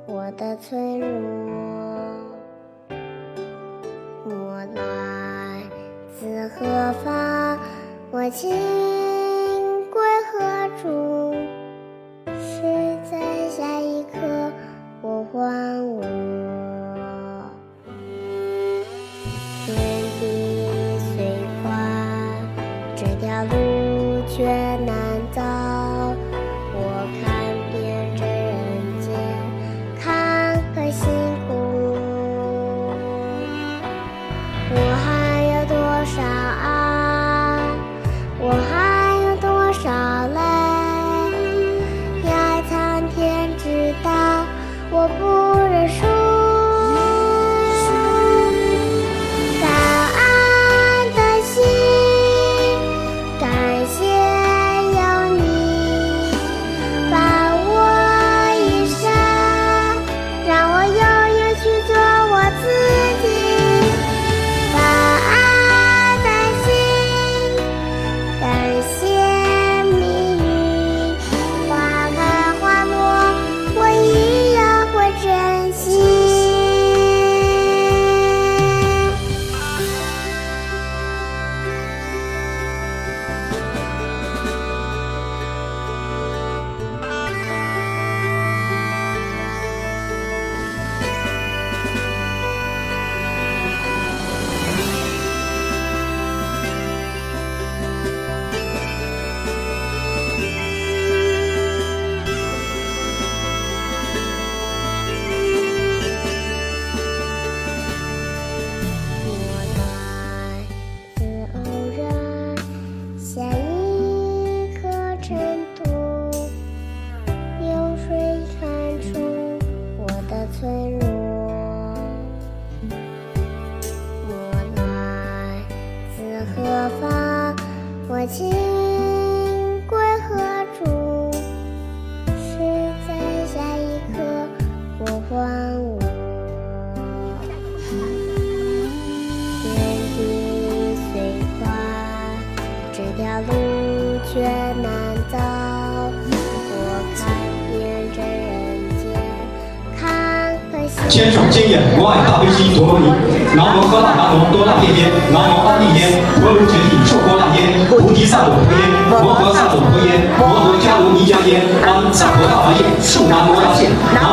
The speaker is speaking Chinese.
我的脆弱。我来自何方？我今归何处？是在下一刻我还我。天地虽宽，这条路却难走。我看遍这人间坎坷辛苦，我还有多少爱，我还有多少泪，要苍天知道我不认输。脆弱，我来自何方？我今归何处？是在下一刻我还我。天地虽宽，这条路却难走。我看遍这人间坎坷辛苦。 千手千眼，我爱大悲心陀罗尼。南无喝大南无多大夜耶，南无阿利耶，婆卢觉帝烁波大耶，菩提萨埵婆耶，摩诃萨埵婆耶，摩诃迦卢尼迦耶，安萨婆大王耶，树南摩大谢。